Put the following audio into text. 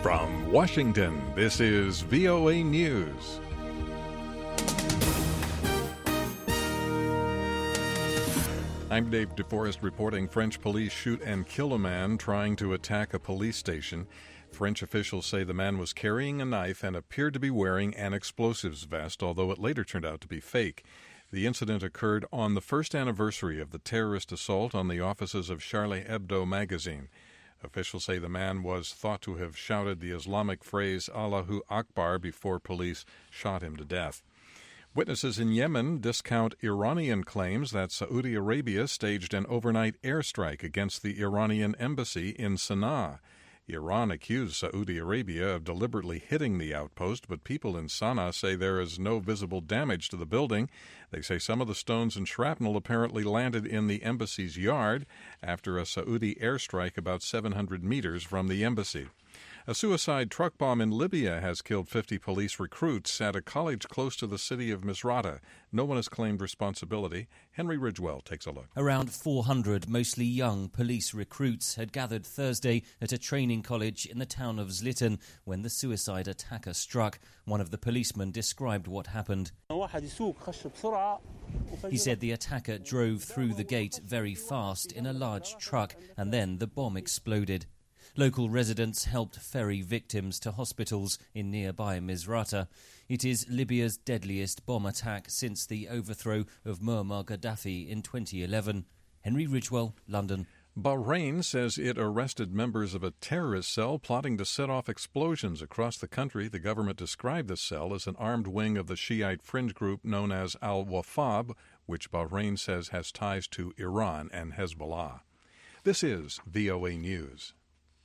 From Washington, this is VOA News. I'm Dave DeForest reporting French police shoot and kill a man trying to attack a police station. French officials say the man was carrying a knife and appeared to be wearing an explosives vest, although it later turned out to be fake. The incident occurred on the first anniversary of the terrorist assault on the offices of Charlie Hebdo magazine. Officials say the man was thought to have shouted the Islamic phrase Allahu Akbar before police shot him to death. Witnesses in Yemen discount Iranian claims that Saudi Arabia staged an overnight airstrike against the Iranian embassy in Sana'a. Iran accused Saudi Arabia of deliberately hitting the outpost, but people in Sana'a say there is no visible damage to the building. They say some of the stones and shrapnel apparently landed in the embassy's yard after a Saudi airstrike about 700 meters from the embassy. A suicide truck bomb in Libya has killed 50 police recruits at a college close to the city of Misrata. No one has claimed responsibility. Henry Ridgewell takes a look. Around 400 mostly young police recruits had gathered Thursday at a training college in the town of Zliten when the suicide attacker struck. One of the policemen described what happened. He said the attacker drove through the gate very fast in a large truck and then the bomb exploded. Local residents helped ferry victims to hospitals in nearby Misrata. It is Libya's deadliest bomb attack since the overthrow of Muammar Gaddafi in 2011. Henry Ridgewell, London. Bahrain says it arrested members of a terrorist cell plotting to set off explosions across the country. The government described the cell as an armed wing of the Shiite fringe group known as Al-Wafab, which Bahrain says has ties to Iran and Hezbollah. This is VOA News.